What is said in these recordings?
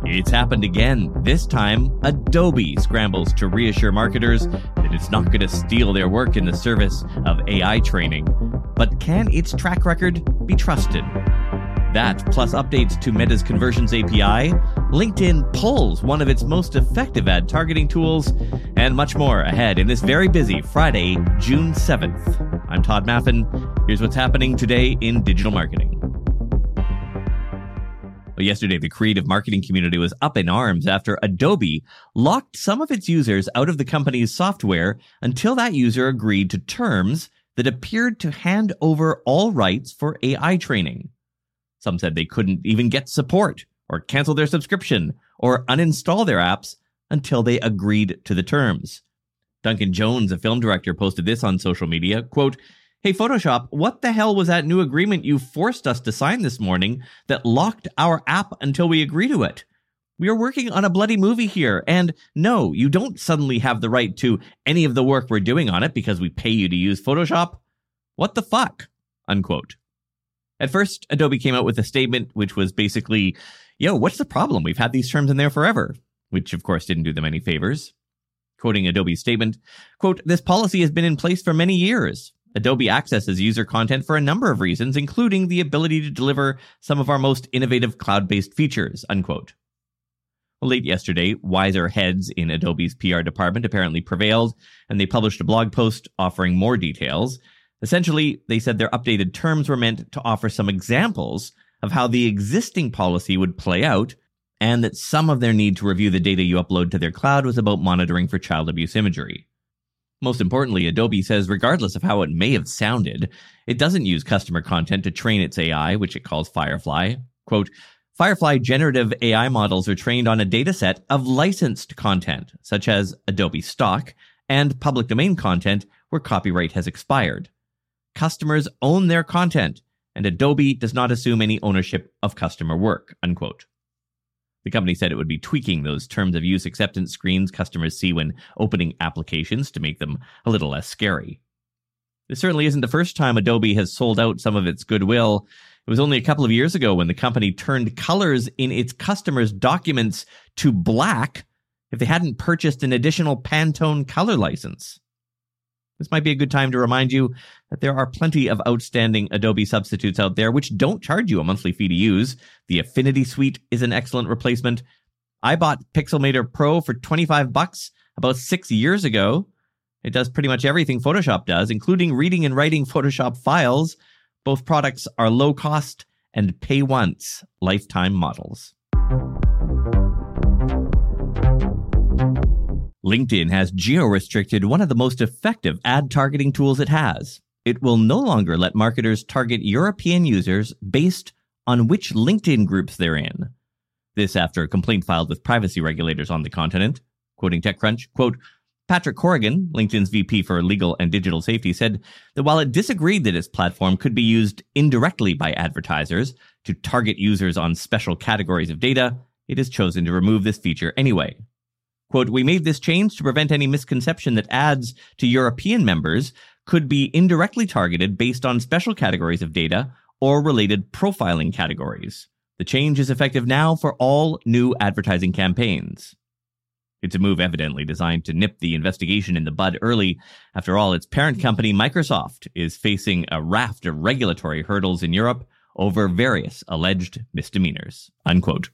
It's happened again. This time, Adobe scrambles to reassure marketers that it's not going to steal their work in the service of AI training. But can its track record be trusted? That, plus updates to Meta's Conversions API, LinkedIn pulls one of its most effective ad targeting tools, and much more ahead in this very busy Friday, June 7th. I'm Todd Maffin. Here's what's happening today in digital marketing. Well, yesterday, the creative marketing community was up in arms after Adobe locked some of its users out of the company's software until that user agreed to terms that appeared to hand over all rights for AI training. Some said they couldn't even get support or cancel their subscription or uninstall their apps until they agreed to the terms. Duncan Jones, a film director, posted this on social media, quote, "Hey Photoshop, what the hell was that new agreement you forced us to sign this morning that locked our app until we agree to it? We are working on a bloody movie here, and no, you don't suddenly have the right to any of the work we're doing on it because we pay you to use Photoshop. What the fuck?" Unquote. At first, Adobe came out with a statement which was basically, yo, what's the problem? We've had these terms in there forever, which of course didn't do them any favors. Quoting Adobe's statement, quote, "This policy has been in place for many years. Adobe accesses user content for a number of reasons, including the ability to deliver some of our most innovative cloud-based features," unquote. Well, late yesterday, wiser heads in Adobe's PR department apparently prevailed, and they published a blog post offering more details. Essentially, they said their updated terms were meant to offer some examples of how the existing policy would play out, and that some of their need to review the data you upload to their cloud was about monitoring for child abuse imagery. Most importantly, Adobe says regardless of how it may have sounded, it doesn't use customer content to train its AI, which it calls Firefly. Quote, "Firefly generative AI models are trained on a dataset of licensed content, such as Adobe stock, and public domain content where copyright has expired. Customers own their content, and Adobe does not assume any ownership of customer work," unquote. The company said it would be tweaking those terms of use acceptance screens customers see when opening applications to make them a little less scary. This certainly isn't the first time Adobe has sold out some of its goodwill. It was only a couple of years ago when the company turned colors in its customers' documents to black if they hadn't purchased an additional Pantone color license. This might be a good time to remind you that there are plenty of outstanding Adobe substitutes out there which don't charge you a monthly fee to use. The Affinity Suite is an excellent replacement. I bought Pixelmator Pro for $25 about 6 years ago. It does pretty much everything Photoshop does, including reading and writing Photoshop files. Both products are low cost and pay once lifetime models. LinkedIn has geo-restricted one of the most effective ad targeting tools it has. It will no longer let marketers target European users based on which LinkedIn groups they're in. This after a complaint filed with privacy regulators on the continent. Quoting TechCrunch, quote, "Patrick Corrigan, LinkedIn's VP for Legal and Digital Safety, said that while it disagreed that its platform could be used indirectly by advertisers to target users on special categories of data, it has chosen to remove this feature anyway. Quote, "We made this change to prevent any misconception that ads to European members could be indirectly targeted based on special categories of data or related profiling categories. The change is effective now for all new advertising campaigns." It's a move evidently designed to nip the investigation in the bud early. After all, its parent company, Microsoft, is facing a raft of regulatory hurdles in Europe over various alleged misdemeanors. Unquote.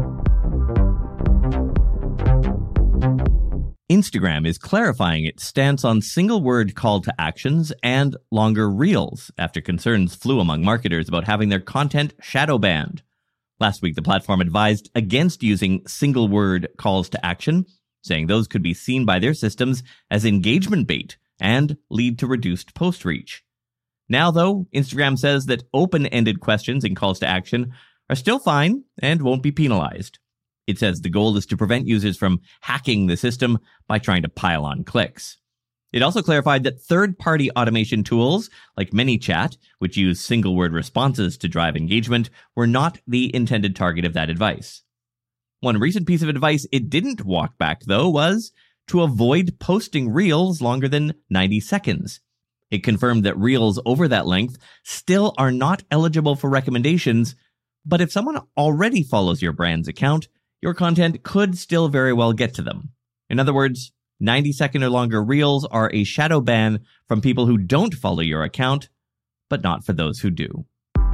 Instagram is clarifying its stance on single-word call to actions and longer reels after concerns flew among marketers about having their content shadow banned. Last week, the platform advised against using single-word calls to action, saying those could be seen by their systems as engagement bait and lead to reduced post reach. Now, though, Instagram says that open-ended questions and calls to action are still fine and won't be penalized. It says the goal is to prevent users from hacking the system by trying to pile on clicks. It also clarified that third-party automation tools like ManyChat, which use single-word responses to drive engagement, were not the intended target of that advice. One recent piece of advice it didn't walk back, though, was to avoid posting reels longer than 90 seconds. It confirmed that reels over that length still are not eligible for recommendations, but if someone already follows your brand's account, your content could still very well get to them. In other words, 90-second or longer reels are a shadow ban from people who don't follow your account, but not for those who do.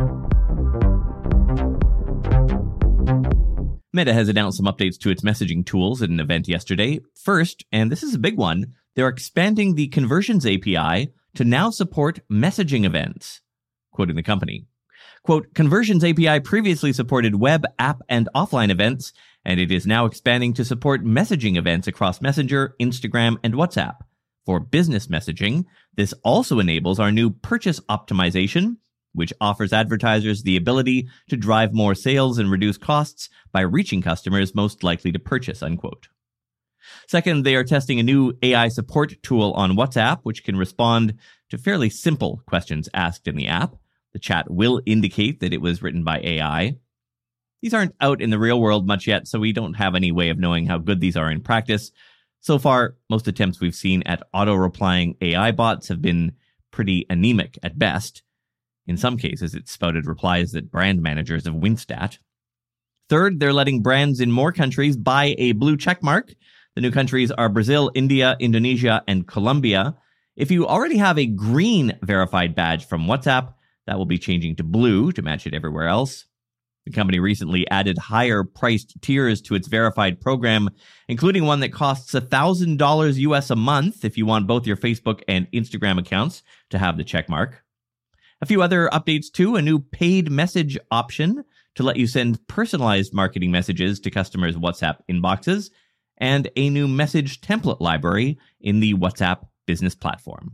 Meta has announced some updates to its messaging tools at an event yesterday. First, and this is a big one, they're expanding the Conversions API to now support messaging events. Quoting the company, quote, Conversions API previously supported web, app, and offline events, and it is now expanding to support messaging events across Messenger, Instagram, and WhatsApp. For business messaging, this also enables our new purchase optimization, which offers advertisers the ability to drive more sales and reduce costs by reaching customers most likely to purchase, unquote. Second, they are testing a new AI support tool on WhatsApp, which can respond to fairly simple questions asked in the app. The chat will indicate that it was written by AI. These aren't out in the real world much yet, so we don't have any way of knowing how good these are in practice. So far, most attempts we've seen at auto-replying AI bots have been pretty anemic at best. In some cases, it's spouted replies that brand managers have winced at. Third, they're letting brands in more countries buy a blue checkmark. The new countries are Brazil, India, Indonesia, and Colombia. If you already have a green verified badge from WhatsApp, that will be changing to blue to match it everywhere else. The company recently added higher priced tiers to its verified program, including one that costs $1,000 US a month if you want both your Facebook and Instagram accounts to have the checkmark. A few other updates too, a new paid message option to let you send personalized marketing messages to customers' WhatsApp inboxes, and a new message template library in the WhatsApp business platform.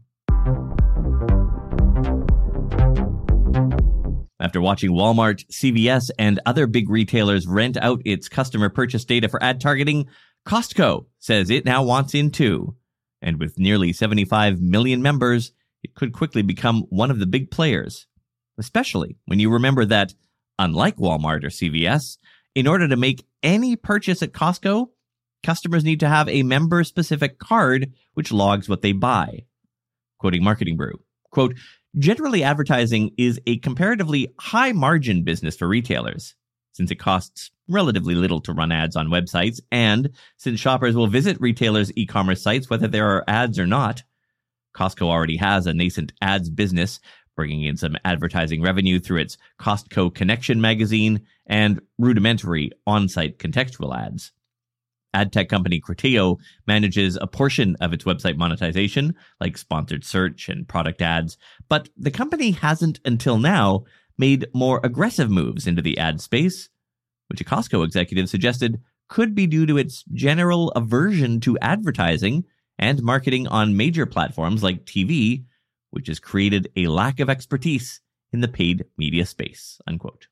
After watching Walmart, CVS, and other big retailers rent out its customer purchase data for ad targeting, Costco says it now wants in too. And with nearly 75 million members, it could quickly become one of the big players, especially when you remember that, unlike Walmart or CVS, in order to make any purchase at Costco, customers need to have a member-specific card which logs what they buy. Quoting Marketing Brew, quote, generally advertising is a comparatively high-margin business for retailers, since it costs relatively little to run ads on websites, and since shoppers will visit retailers' e-commerce sites whether there are ads or not. Costco already has a nascent ads business, bringing in some advertising revenue through its Costco Connection magazine and rudimentary on-site contextual ads. Ad tech company Criteo manages a portion of its website monetization, like sponsored search and product ads, but the company hasn't until now made more aggressive moves into the ad space, which a Costco executive suggested could be due to its general aversion to advertising and marketing on major platforms like TV, which has created a lack of expertise in the paid media space, unquote.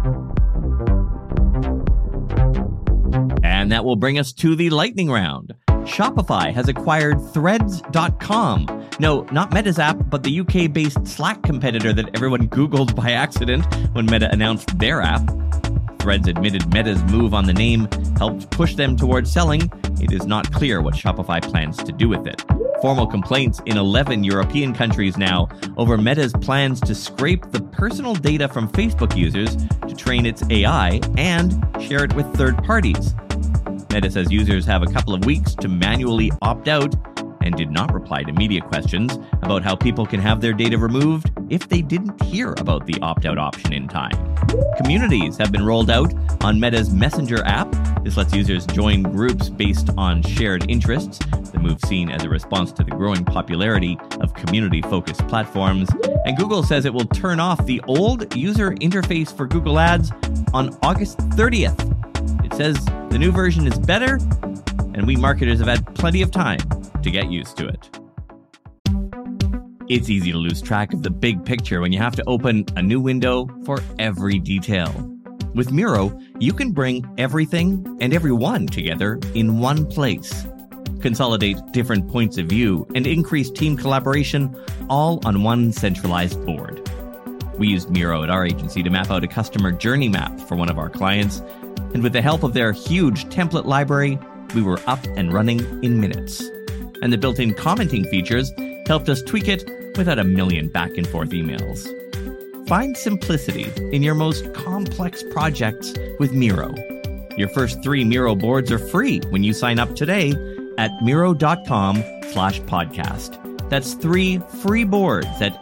And that will bring us to the lightning round. Shopify has acquired Threads.com. No, not Meta's app, but the UK-based Slack competitor that everyone Googled by accident when Meta announced their app. Threads admitted Meta's move on the name helped push them towards selling. It is not clear what Shopify plans to do with it. Formal complaints in 11 European countries now over Meta's plans to scrape the personal data from Facebook users to train its AI and share it with third parties. Meta says users have a couple of weeks to manually opt out and did not reply to media questions about how people can have their data removed if they didn't hear about the opt-out option in time. Communities have been rolled out on Meta's Messenger app. This lets users join groups based on shared interests, the move seen as a response to the growing popularity of community-focused platforms. And Google says it will turn off the old user interface for Google Ads on August 30th. It says the new version is better, and we marketers have had plenty of time to get used to it. It's easy to lose track of the big picture when you have to open a new window for every detail. With Miro, you can bring everything and everyone together in one place. Consolidate different points of view and increase team collaboration all on one centralized board. We used Miro at our agency to map out a customer journey map for one of our clients, and with the help of their huge template library, we were up and running in minutes. And the built-in commenting features helped us tweak it without a million back-and-forth emails. Find simplicity in your most complex projects with Miro. Your first 3 Miro boards are free when you sign up today at Miro.com/podcast. That's 3 free boards at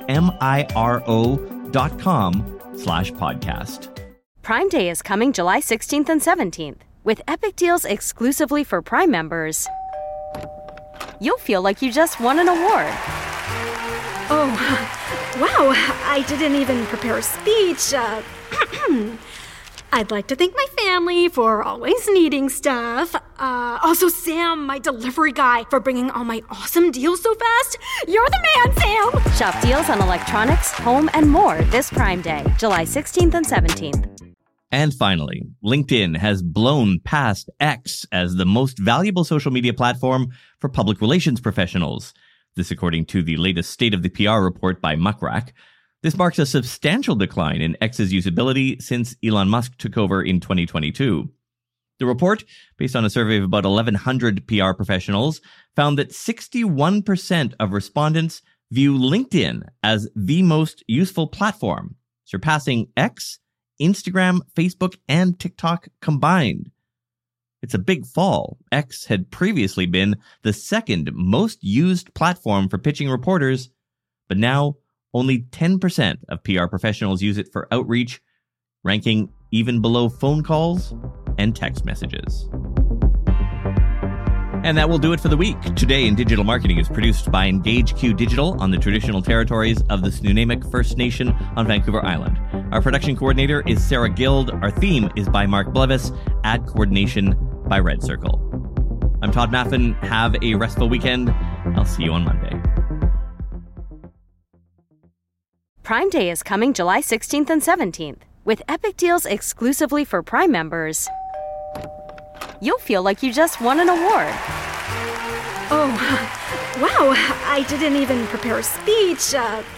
MIRO.com/podcast. Prime Day is coming July 16th and 17th. With epic deals exclusively for Prime members, you'll feel like you just won an award. Oh, wow, I didn't even prepare a speech. I'd like to thank my family for always needing stuff. Also, Sam, my delivery guy, for bringing all my awesome deals so fast. You're the man, Sam! Shop deals on electronics, home, and more this Prime Day, July 16th and 17th. And finally, LinkedIn has blown past X as the most valuable social media platform for public relations professionals. This according to the latest State of the PR report by Muckrack. This marks a substantial decline in X's usability since Elon Musk took over in 2022. The report, based on a survey of about 1,100 PR professionals, found that 61% of respondents view LinkedIn as the most useful platform, surpassing X, Instagram, Facebook, and TikTok combined. It's a big fall. X had previously been the second most used platform for pitching reporters, but now only 10% of PR professionals use it for outreach, ranking even below phone calls and text messages. And that will do it for the week. Today in Digital Marketing is produced by EngageQ Digital on the traditional territories of the Snuneymuxw First Nation on Vancouver Island. Our production coordinator is Sarah Guild. Our theme is by Mark Blevis. Ad coordination by Red Circle. I'm Todd Maffin. Have a restful weekend. I'll see you on Monday. Prime Day is coming July 16th and 17th. With epic deals exclusively for Prime members, you'll feel like you just won an award. Oh, wow, I didn't even prepare a speech.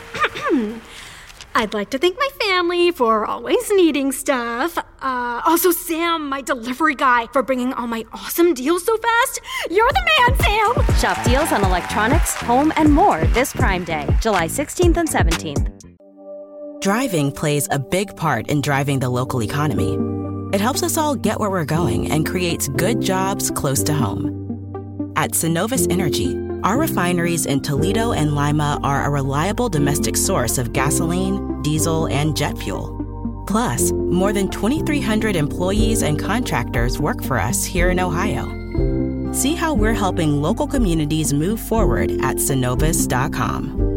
I'd like to thank my family for always needing stuff. Also, Sam, my delivery guy, for bringing all my awesome deals so fast. You're the man, Sam! Shop deals on electronics, home, and more this Prime Day, July 16th and 17th. Driving plays a big part in driving the local economy. It helps us all get where we're going and creates good jobs close to home. At Cenovus Energy, our refineries in Toledo and Lima are a reliable domestic source of gasoline, diesel, and jet fuel. Plus, more than 2,300 employees and contractors work for us here in Ohio. See how we're helping local communities move forward at Cenovus.com.